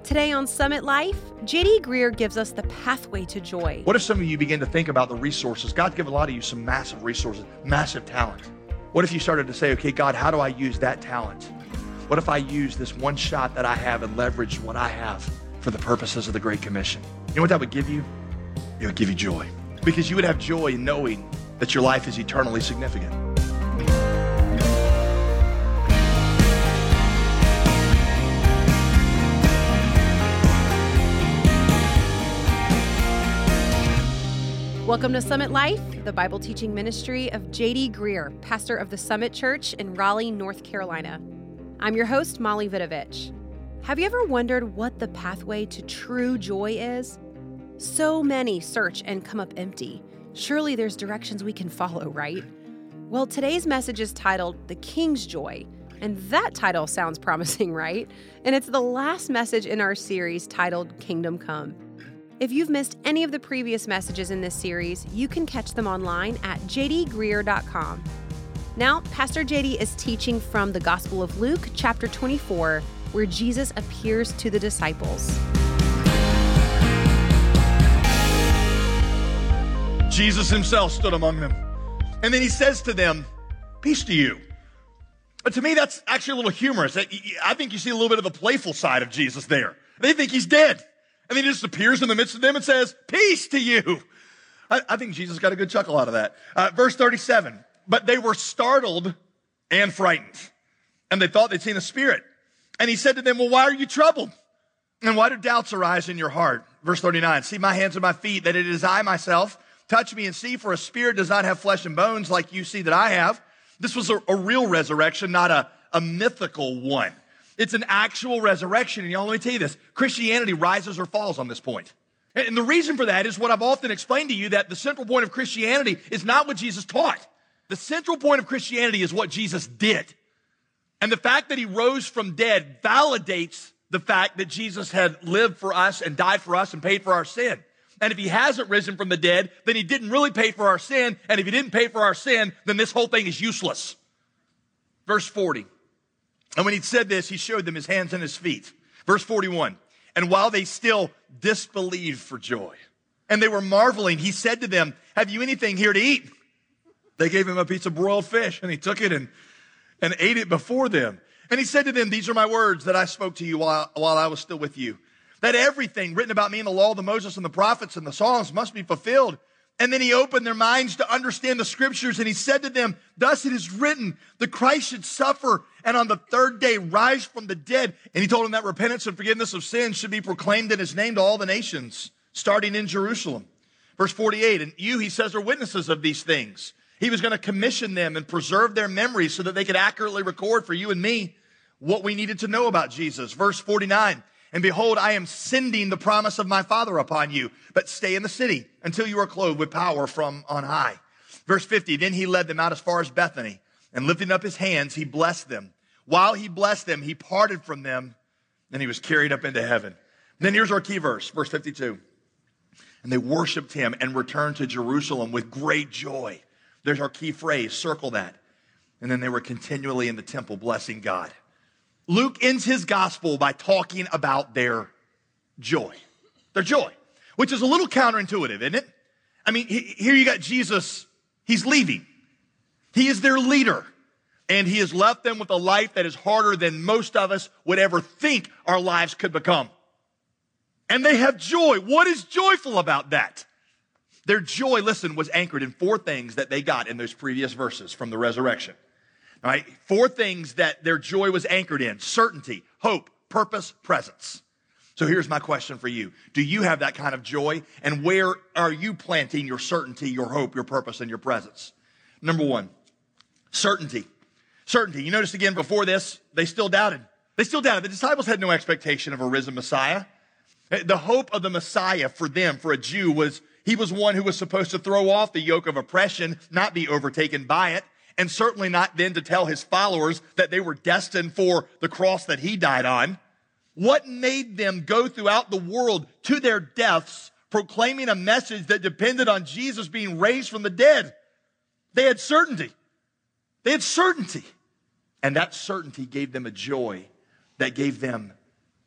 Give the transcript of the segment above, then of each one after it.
Today on Summit Life, J.D. Greear gives us the pathway to joy. What if some of you begin to think about the resources? God's given a lot of you some massive resources, massive talent. What if you started to say, okay, God, how do I use that talent? What if I use this one shot that I have and leverage what I have for the purposes of the Great Commission? You know what that would give you? It would give you joy. Because you would have joy in knowing that your life is eternally significant. Welcome to Summit Life, the Bible teaching ministry of J.D. Greear, pastor of the Summit Church in Raleigh, North Carolina. I'm your host, Molly Vidovich. Have you ever wondered what the pathway to true joy is? So many search and come up empty. Surely there's directions we can follow, right? Well, today's message is titled The King's Joy, and that title sounds promising, right? And it's the last message in our series titled Kingdom Come. If you've missed any of the previous messages in this series, you can catch them online at jdgreear.com. Now, Pastor JD is teaching from the Gospel of Luke, chapter 24, where Jesus appears to the disciples. Jesus himself stood among them. And then he says to them, peace to you. But to me, that's actually a little humorous. I think you see a little bit of the playful side of Jesus there. They think he's dead. And then he just appears in the midst of them and says, peace to you. I think Jesus got a good chuckle out of that. Verse 37, but they were startled and frightened, and they thought they'd seen a spirit. And he said to them, well, why are you troubled? And why do doubts arise in your heart? Verse 39, see my hands and my feet, that it is I myself. Touch me and see, for a spirit does not have flesh and bones like you see that I have. This was a real resurrection, not a mythical one. It's an actual resurrection. And y'all, let me tell you this. Christianity rises or falls on this point. And the reason for that is what I've often explained to you, that the central point of Christianity is not what Jesus taught. The central point of Christianity is what Jesus did. And the fact that he rose from dead validates the fact that Jesus had lived for us and died for us and paid for our sin. And if he hasn't risen from the dead, then he didn't really pay for our sin. And if he didn't pay for our sin, then this whole thing is useless. Verse 40. And when he'd said this, he showed them his hands and his feet. Verse 41, and while they still disbelieved for joy, and they were marveling, he said to them, have you anything here to eat? They gave him a piece of broiled fish, and he took it and ate it before them. And he said to them, these are my words that I spoke to you while I was still with you, that everything written about me in the law of Moses and the prophets and the Psalms must be fulfilled. And then he opened their minds to understand the scriptures, and he said to them, thus it is written, the Christ should suffer and on the third day rise from the dead. And he told them that repentance and forgiveness of sins should be proclaimed in his name to all the nations, starting in Jerusalem. Verse 48, and you, he says, are witnesses of these things. He was going to commission them and preserve their memories so that they could accurately record for you and me what we needed to know about Jesus. Verse 49, and behold, I am sending the promise of my Father upon you, but stay in the city until you are clothed with power from on high. Verse 50, then he led them out as far as Bethany, and lifting up his hands, he blessed them. While he blessed them, he parted from them, and he was carried up into heaven. And then here's our key verse, verse 52. And they worshiped him and returned to Jerusalem with great joy. There's our key phrase, circle that. And then they were continually in the temple blessing God. Luke ends his gospel by talking about their joy. Their joy, which is a little counterintuitive, isn't it? I mean, here you got Jesus. He's leaving. He is their leader. And he has left them with a life that is harder than most of us would ever think our lives could become. And they have joy. What is joyful about that? Their joy, listen, was anchored in four things that they got in those previous verses from the resurrection. All right, four things that their joy was anchored in: certainty, hope, purpose, presence. So here's my question for you. Do you have that kind of joy? And where are you planting your certainty, your hope, your purpose, and your presence? Number one, certainty. Certainty. You notice again before this, they still doubted. They still doubted. The disciples had no expectation of a risen Messiah. The hope of the Messiah for them, for a Jew, was he was one who was supposed to throw off the yoke of oppression, not be overtaken by it. And certainly not then to tell his followers that they were destined for the cross that he died on. What made them go throughout the world to their deaths proclaiming a message that depended on Jesus being raised from the dead? They had certainty. They had certainty. And that certainty gave them a joy that gave them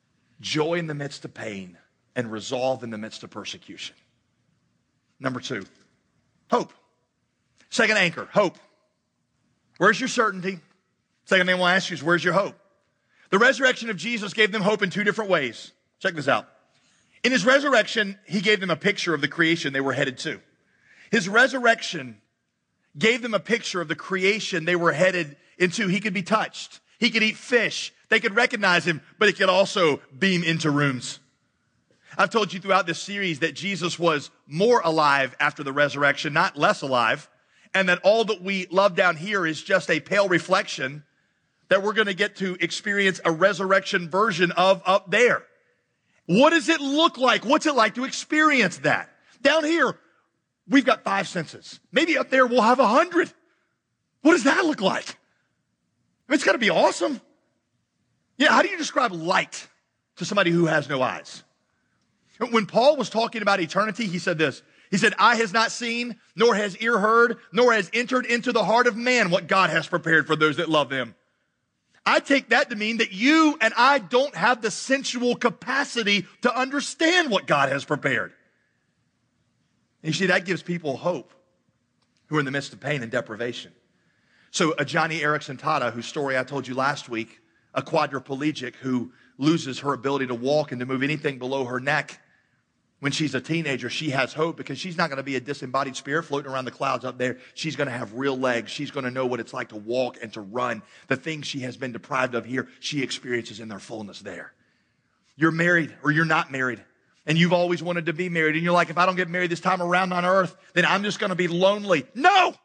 joy in the midst of pain, and resolve in the midst of persecution. Number 2, hope. Second anchor, hope. Where's your certainty? Second thing I want to ask you is, where's your hope? The resurrection of Jesus gave them hope in 2 different ways. Check this out. In his resurrection, he gave them a picture of the creation they were headed to. His resurrection gave them a picture of the creation they were headed into. He could be touched. He could eat fish. They could recognize him, but he could also beam into rooms. I've told you throughout this series that Jesus was more alive after the resurrection, not less alive, and that all that we love down here is just a pale reflection that we're going to get to experience a resurrection version of up there. What does it look like? What's it like to experience that? Down here, we've got 5 senses. Maybe up there we'll have 100. What does that look like? I mean, it's got to be awesome. Yeah, how do you describe light to somebody who has no eyes? When Paul was talking about eternity, he said this. He said, eye has not seen, nor has ear heard, nor has entered into the heart of man what God has prepared for those that love him. I take that to mean that you and I don't have the sensual capacity to understand what God has prepared. And you see, that gives people hope who are in the midst of pain and deprivation. So a Johnny Erickson Tata, whose story I told you last week, a quadriplegic who loses her ability to walk and to move anything below her neck. When she's a teenager, she has hope because she's not going to be a disembodied spirit floating around the clouds up there. She's going to have real legs. She's going to know what it's like to walk and to run. The things she has been deprived of here, she experiences in their fullness there. You're married or you're not married, and you've always wanted to be married, and you're like, if I don't get married this time around on earth, then I'm just going to be lonely. No!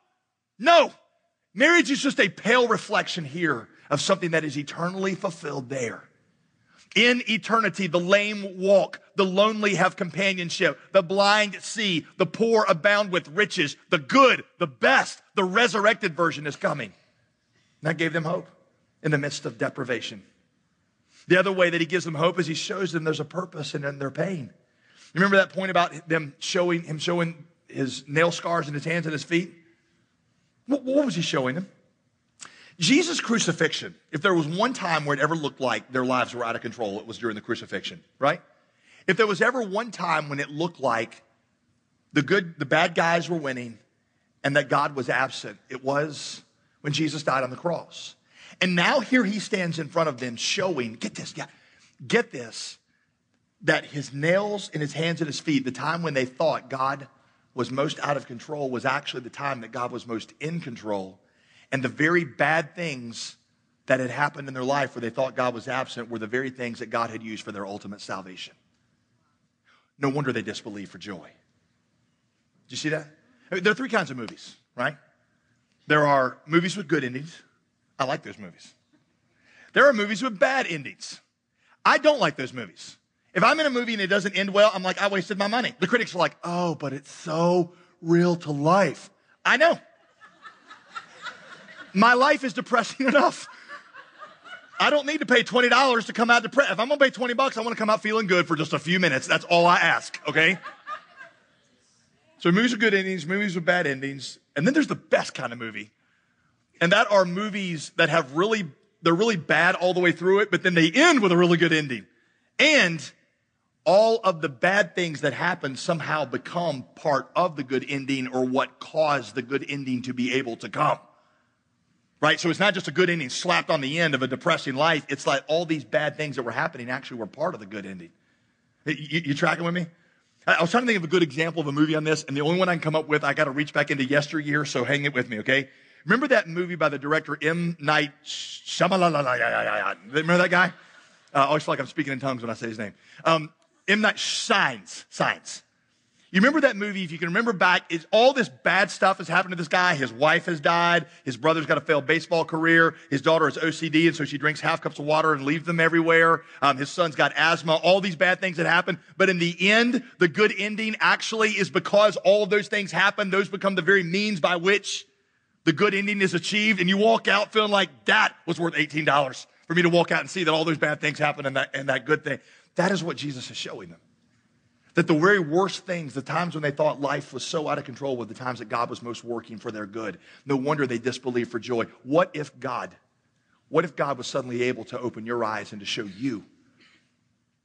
Marriage is just a pale reflection here of something that is eternally fulfilled there. In eternity, the lame walk, the lonely have companionship, the blind see, the poor abound with riches, the good, the best, the resurrected version is coming. And that gave them hope in the midst of deprivation. The other way that he gives them hope is he shows them there's a purpose in their pain. You remember that point about him showing his nail scars in his hands and his feet? What was he showing them? Jesus' crucifixion, if there was one time where it ever looked like their lives were out of control, it was during the crucifixion, right? If there was ever one time when it looked like the bad guys were winning and that God was absent, it was when Jesus died on the cross. And now here he stands in front of them showing, get this, that his nails in his hands and his feet, the time when they thought God was most out of control was actually the time that God was most in control. And the very bad things that had happened in their life where they thought God was absent were the very things that God had used for their ultimate salvation. No wonder they disbelieved for joy. Did you see that? I mean, there are 3 kinds of movies, right? There are movies with good endings. I like those movies. There are movies with bad endings. I don't like those movies. If I'm in a movie and it doesn't end well, I'm like, I wasted my money. The critics are like, oh, but it's so real to life. I know. My life is depressing enough. I don't need to pay $20 to come out depressed. If I'm going to pay $20, I want to come out feeling good for just a few minutes. That's all I ask, okay? So movies with good endings, movies with bad endings. And then there's the best kind of movie. And that are movies that they're really bad all the way through it, but then they end with a really good ending. And all of the bad things that happen somehow become part of the good ending or what caused the good ending to be able to come. Right? So it's not just a good ending slapped on the end of a depressing life. It's like all these bad things that were happening actually were part of the good ending. You tracking with me? I was trying to think of a good example of a movie on this, and the only one I can come up with, I got to reach back into yesteryear, so hang it with me, okay? Remember that movie by the director M. Night Shyamalan? Remember that guy? I always feel like I'm speaking in tongues when I say his name. M. Night Signs. You remember that movie? If you can remember back, all this bad stuff has happened to this guy. His wife has died. His brother's got a failed baseball career. His daughter has OCD, and so she drinks half cups of water and leaves them everywhere. His son's got asthma. All these bad things that happen. But in the end, the good ending actually is because all of those things happen. Those become the very means by which the good ending is achieved. And you walk out feeling like that was worth $18 for me to walk out and see that all those bad things happen and that good thing. That is what Jesus is showing them. That the very worst things, the times when they thought life was so out of control, were the times that God was most working for their good. No wonder they disbelieved for joy. What if God was suddenly able to open your eyes and to show you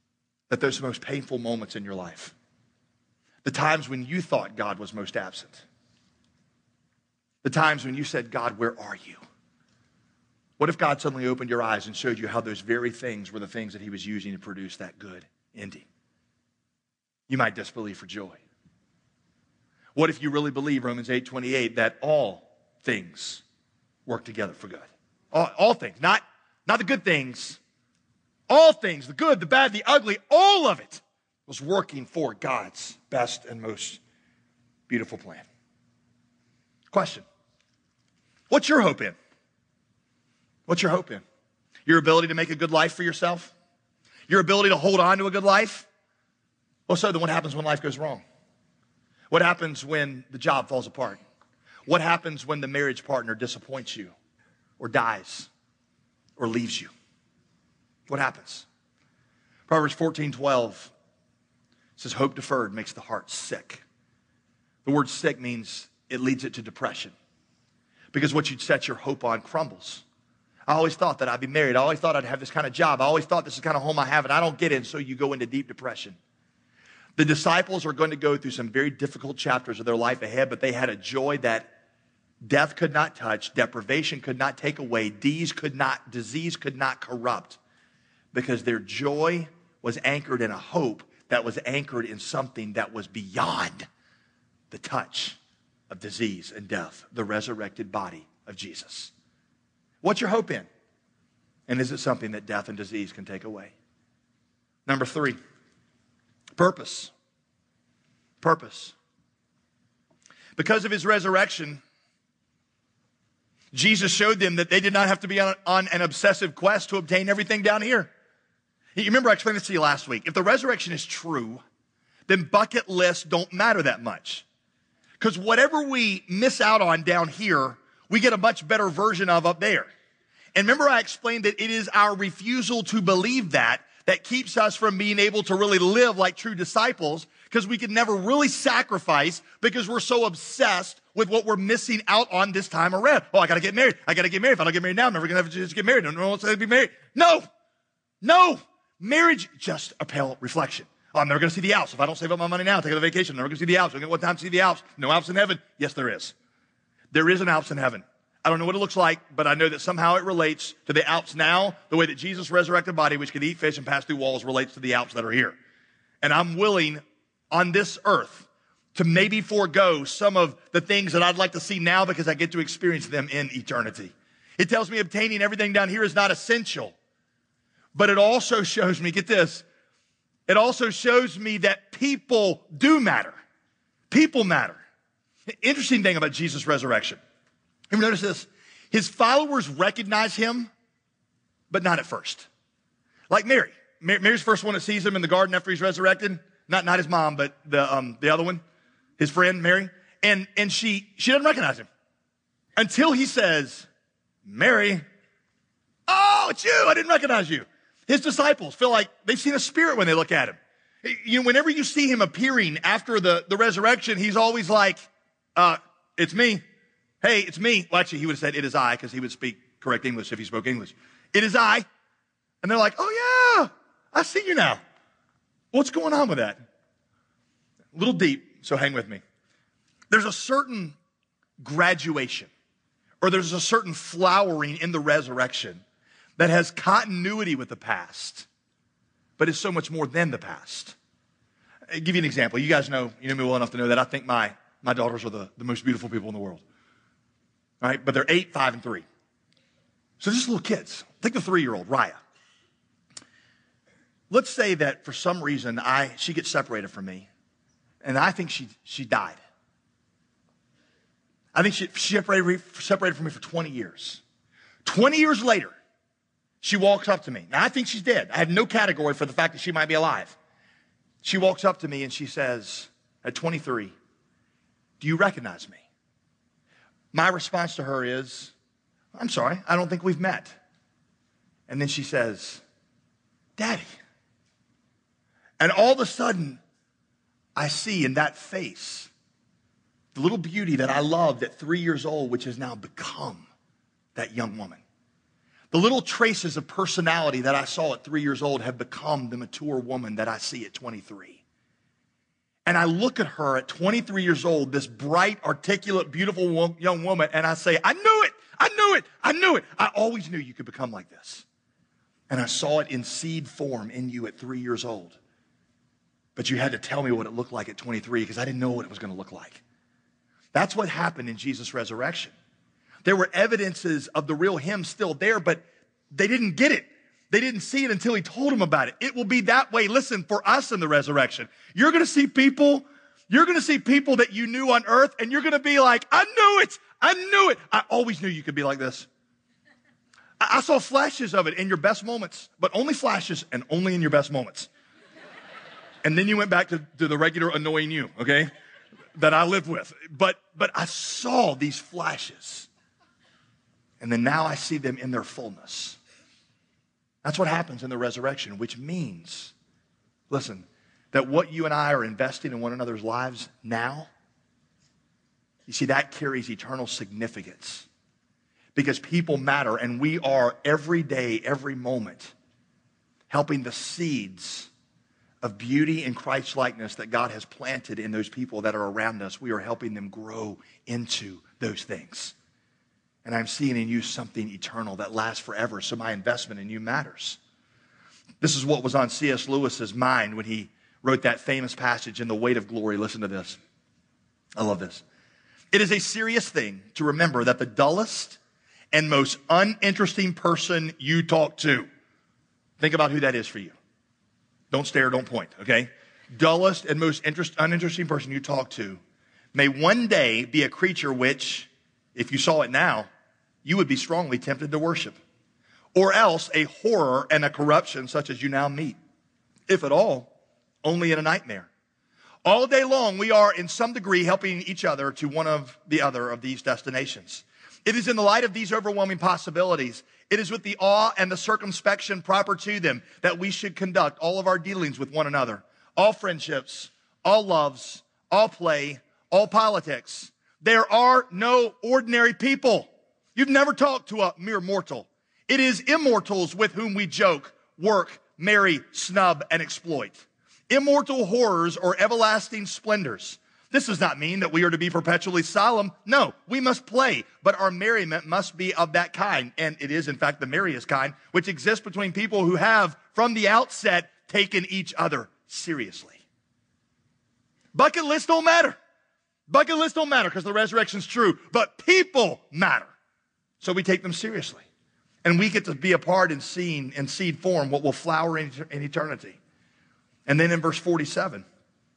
that those most painful moments in your life, the times when you thought God was most absent, the times when you said, God, where are you? What if God suddenly opened your eyes and showed you how those very things were the things that he was using to produce that good ending? You might disbelieve for joy. What if you really believe Romans 8:28 that all things work together for good? All things, not the good things. All things, the good, the bad, the ugly, all of it was working for God's best and most beautiful plan. Question. What's your hope in? What's your hope in? Your ability to make a good life for yourself? Your ability to hold on to a good life? Well, so then what happens when life goes wrong? What happens when the job falls apart? What happens when the marriage partner disappoints you or dies or leaves you? What happens? Proverbs 14:12 says, hope deferred makes the heart sick. The word sick means it leads it to depression, because what you'd set your hope on crumbles. I always thought that I'd be married. I always thought I'd have this kind of job. I always thought this is the kind of home I have, and I don't get it, and so you go into deep depression. The disciples are going to go through some very difficult chapters of their life ahead, but they had a joy that death could not touch, deprivation could not take away, disease could not corrupt, because their joy was anchored in a hope that was anchored in something that was beyond the touch of disease and death, the resurrected body of Jesus. What's your hope in? And is it something that death and disease can take away? Number 3, purpose. Purpose. Because of his resurrection, Jesus showed them that they did not have to be on an obsessive quest to obtain everything down here. You remember I explained this to you last week. If the resurrection is true, then bucket lists don't matter that much. Because whatever we miss out on down here, we get a much better version of up there. And remember I explained that it is our refusal to believe that keeps us from being able to really live like true disciples, because we can never really sacrifice because we're so obsessed with what we're missing out on this time around. Oh, I got to get married. I got to get married. If I don't get married now, I'm never going to have a chance to get married. No one wants to be married. No. Marriage, just a pale reflection. Oh, I'm never going to see the Alps. If I don't save up my money now, take a vacation, I'm never going to see the Alps. I don't get what time to see the Alps. No Alps in heaven. Yes, there is. There is an Alps in heaven. I don't know what it looks like, but I know that somehow it relates to the Alps now, the way that Jesus' resurrected body, which can eat fish and pass through walls, relates to the Alps that are here. And I'm willing on this earth to maybe forego some of the things that I'd like to see now because I get to experience them in eternity. It tells me obtaining everything down here is not essential. But it also shows me, get this, it also shows me that people do matter. People matter. Interesting thing about Jesus' resurrection. You notice this? His followers recognize him, but not at first. Like Mary. Mary's the first one that sees him in the garden after he's resurrected. Not his mom, but the other one, his friend Mary. And she doesn't recognize him until he says, Mary, oh, it's you. I didn't recognize you. His disciples feel like they've seen a spirit when they look at him. You know, whenever you see him appearing after the resurrection, he's always like, it's me. Hey, it's me. Well, actually, he would have said, it is I, because he would speak correct English if he spoke English. It is I. And they're like, oh, yeah, I see you now. What's going on with that? A little deep, so hang with me. There's a certain graduation, or there's a certain flowering in the resurrection that has continuity with the past, but is so much more than the past. I'll give you an example. You guys know, you know me well enough to know that I think my daughters are the most beautiful people in the world. All right, but they're 8, 5, and 3. So they're just little kids. Take the 3-year-old, Raya. Let's say that for some reason she gets separated from me, and I think she died. I think she separated from me for 20 years. 20 years later, she walks up to me. Now, I think she's dead. I have no category for the fact that she might be alive. She walks up to me and she says, at 23, do you recognize me? My response to her is, I'm sorry, I don't think we've met. And then she says, Daddy. And all of a sudden, I see in that face the little beauty that I loved at 3 years old, which has now become that young woman. The little traces of personality that I saw at 3 years old have become the mature woman that I see at 23. And I look at her at 23 years old, this bright, articulate, beautiful young woman, and I say, I knew it, I knew it, I knew it. I always knew you could become like this. And I saw it in seed form in you at 3 years old. But you had to tell me what it looked like at 23 because I didn't know what it was going to look like. That's what happened in Jesus' resurrection. There were evidences of the real him still there, but they didn't get it. They didn't see it until he told them about it. It will be that way. Listen, for us in the resurrection, you're going to see people that you knew on earth, and you're going to be like, I knew it. I knew it. I always knew you could be like this. I saw flashes of it in your best moments, but only flashes and only in your best moments. And then you went back to the regular annoying you, okay, that I lived with. But I saw these flashes. And then now I see them in their fullness. That's what happens in the resurrection, which means, listen, that what you and I are investing in one another's lives now, you see, that carries eternal significance. Because people matter, and we are every day, every moment, helping the seeds of beauty and Christ-likeness that God has planted in those people that are around us. We are helping them grow into those things. And I'm seeing in you something eternal that lasts forever, so my investment in you matters. This is what was on C.S. Lewis's mind when he wrote that famous passage in The Weight of Glory. Listen to this. I love this. It is a serious thing to remember that the dullest and most uninteresting person you talk to, think about who that is for you. Don't stare, don't point, okay? Dullest and most uninteresting person you talk to may one day be a creature which, if you saw it now, you would be strongly tempted to worship. Or else a horror and a corruption such as you now meet. If at all, only in a nightmare. All day long, we are in some degree helping each other to one of the other of these destinations. It is in the light of these overwhelming possibilities, it is with the awe and the circumspection proper to them that we should conduct all of our dealings with one another. All friendships, all loves, all play, all politics. There are no ordinary people. You've never talked to a mere mortal. It is immortals with whom we joke, work, marry, snub, and exploit. Immortal horrors or everlasting splendors. This does not mean that we are to be perpetually solemn. No, we must play, but our merriment must be of that kind, and it is in fact the merriest kind, which exists between people who have, from the outset, taken each other seriously. Bucket lists don't matter. Bucket lists don't matter because the resurrection's true, but people matter. So we take them seriously. And we get to be a part in seeing in seed form what will flower in eternity. And then in verse 47,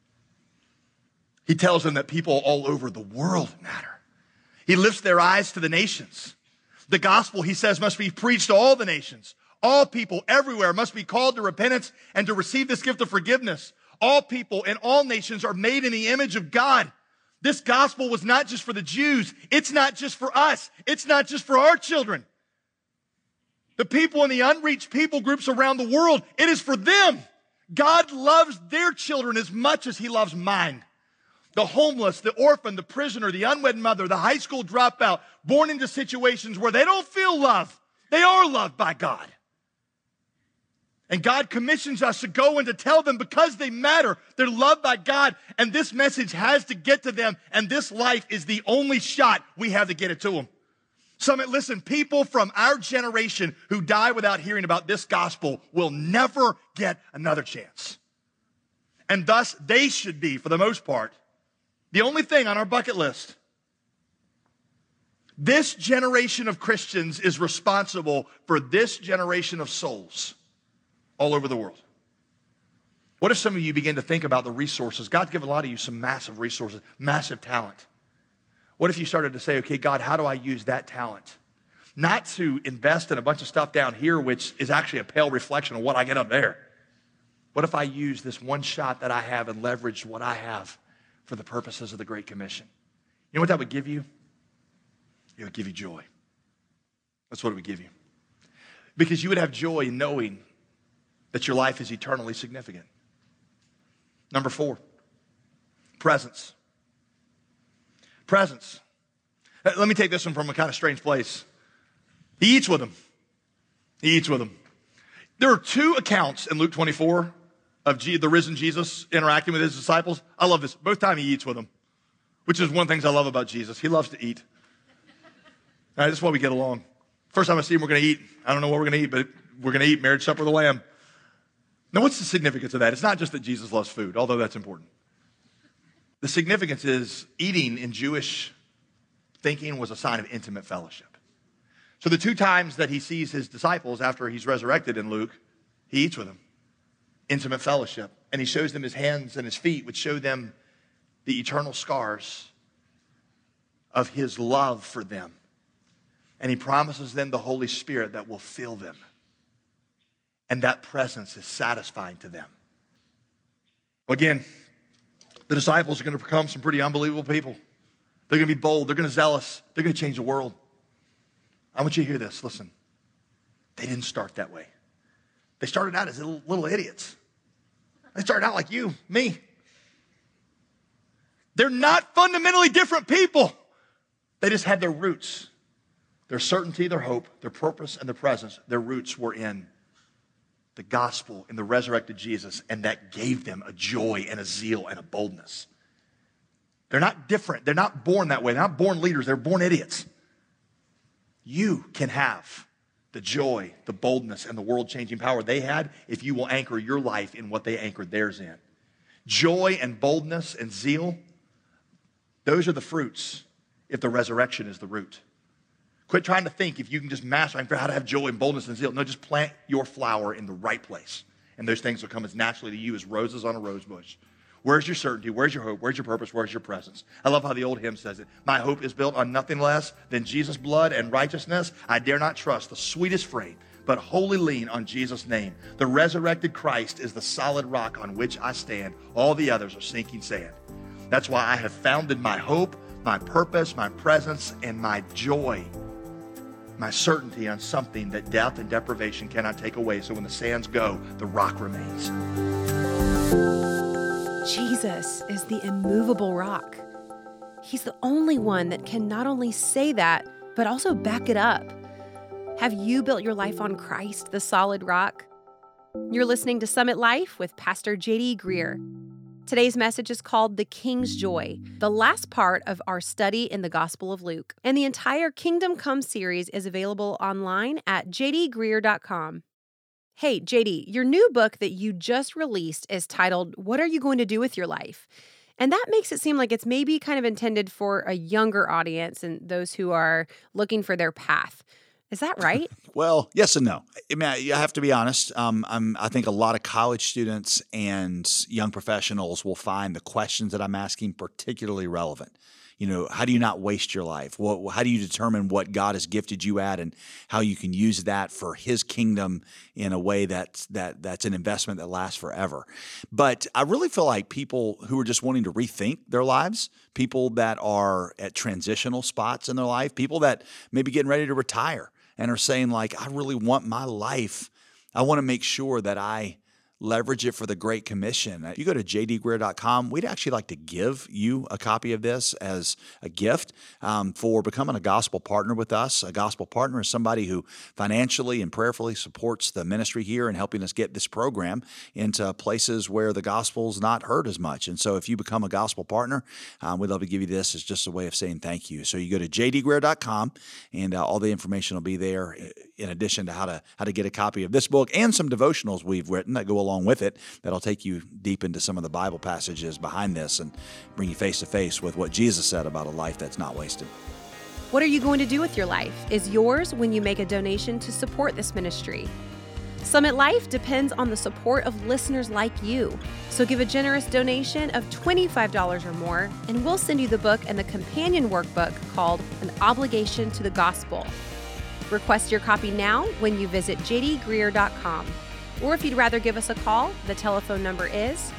he tells them that people all over the world matter. He lifts their eyes to the nations. The gospel, he says, must be preached to all the nations. All people everywhere must be called to repentance and to receive this gift of forgiveness. All people and all nations are made in the image of God. This gospel was not just for the Jews. It's not just for us. It's not just for our children. The people in the unreached people groups around the world, it is for them. God loves their children as much as he loves mine. The homeless, the orphan, the prisoner, the unwed mother, the high school dropout, born into situations where they don't feel love. They are loved by God. And God commissions us to go and to tell them because they matter. They're loved by God, and this message has to get to them, and this life is the only shot we have to get it to them. Summit, listen, people from our generation who die without hearing about this gospel will never get another chance. And thus, they should be, for the most part, the only thing on our bucket list. This generation of Christians is responsible for this generation of souls all over the world. What if some of you begin to think about the resources? God's given a lot of you some massive resources, massive talent. What if you started to say, okay, God, how do I use that talent? Not to invest in a bunch of stuff down here, which is actually a pale reflection of what I get up there. What if I use this one shot that I have and leverage what I have for the purposes of the Great Commission? You know what that would give you? It would give you joy. That's what it would give you. Because you would have joy in knowing that your life is eternally significant. Number 4, presence. Presence. Let me take this one from a kind of strange place. He eats with them. He eats with them. There are two accounts in Luke 24 of the risen Jesus interacting with his disciples. I love this. Both times he eats with them, which is one of the things I love about Jesus. He loves to eat. All right, this is why we get along. First time I see him, we're going to eat. I don't know what we're going to eat, but we're going to eat marriage supper of the Lamb. Now, what's the significance of that? It's not just that Jesus loves food, although that's important. The significance is eating in Jewish thinking was a sign of intimate fellowship. So the two times that he sees his disciples after he's resurrected in Luke, he eats with them. Intimate fellowship. And he shows them his hands and his feet, which show them the eternal scars of his love for them. And he promises them the Holy Spirit that will fill them. And that presence is satisfying to them. Again, the disciples are going to become some pretty unbelievable people. They're going to be bold. They're going to be zealous. They're going to change the world. I want you to hear this. Listen, they didn't start that way. They started out as little idiots. They started out like you, me. They're not fundamentally different people. They just had their roots, their certainty, their hope, their purpose, and their presence. Their roots were in the gospel, in the resurrected Jesus, and that gave them a joy and a zeal and a boldness. They're not different. They're not born that way. They're not born leaders. They're born idiots. You can have the joy, the boldness, and the world-changing power they had if you will anchor your life in what they anchored theirs in. Joy and boldness and zeal, those are the fruits if the resurrection is the root. Quit trying to think if you can just master how to have joy and boldness and zeal. No, just plant your flower in the right place. And those things will come as naturally to you as roses on a rose bush. Where's your certainty? Where's your hope? Where's your purpose? Where's your presence? I love how the old hymn says it. My hope is built on nothing less than Jesus' blood and righteousness. I dare not trust the sweetest frame, but wholly lean on Jesus' name. The resurrected Christ is the solid rock on which I stand. All the others are sinking sand. That's why I have founded my hope, my purpose, my presence, and my joy, my certainty on something that death and deprivation cannot take away. So when the sands go, the rock remains. Jesus is the immovable rock. He's the only one that can not only say that, but also back it up. Have you built your life on Christ, the solid rock? You're listening to Summit Life with Pastor J.D. Greear. Today's message is called The King's Joy, the last part of our study in the Gospel of Luke. And the entire Kingdom Come series is available online at jdgreear.com. Hey, JD, your new book that you just released is titled, What Are You Going to Do With Your Life? And that makes it seem like it's maybe kind of intended for a younger audience and those who are looking for their path. Is that right? Well, yes and no. I mean, I have to be honest. I think a lot of college students and young professionals will find the questions that I'm asking particularly relevant. You know, how do you not waste your life? How do you determine what God has gifted you at and how you can use that for His kingdom in a way that's an investment that lasts forever? But I really feel like people who are just wanting to rethink their lives, people that are at transitional spots in their life, people that may be getting ready to retire and are saying like, I really want my life. I want to make sure that I leverage it for the Great Commission. You go to jdgreear.com. We'd actually like to give you a copy of this as a gift for becoming a gospel partner with us. A gospel partner is somebody who financially and prayerfully supports the ministry here and helping us get this program into places where the gospel's not heard as much. And so if you become a gospel partner, we'd love to give you this as just a way of saying thank you. So you go to jdgreear.com and all the information will be there in addition to how to get a copy of this book and some devotionals we've written that go along with it that'll take you deep into some of the Bible passages behind this and bring you face to face with what Jesus said about a life that's not wasted. What are you going to do with your life is yours when you make a donation to support this ministry. Summit Life depends on the support of listeners like you. So give a generous donation of $25 or more, and we'll send you the book and the companion workbook called An Obligation to the Gospel. Request your copy now when you visit jdgreear.com. Or if you'd rather give us a call, the telephone number is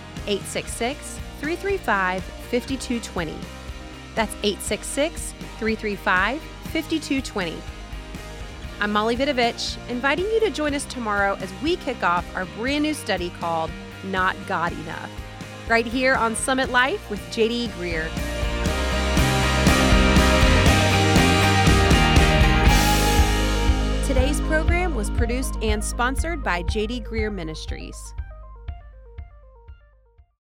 866-335-5220. That's 866-335-5220. I'm Molly Vidovich, inviting you to join us tomorrow as we kick off our brand new study called Not God Enough, right here on Summit Life with J.D. Greear. Today's program was produced and sponsored by J.D. Greer Ministries.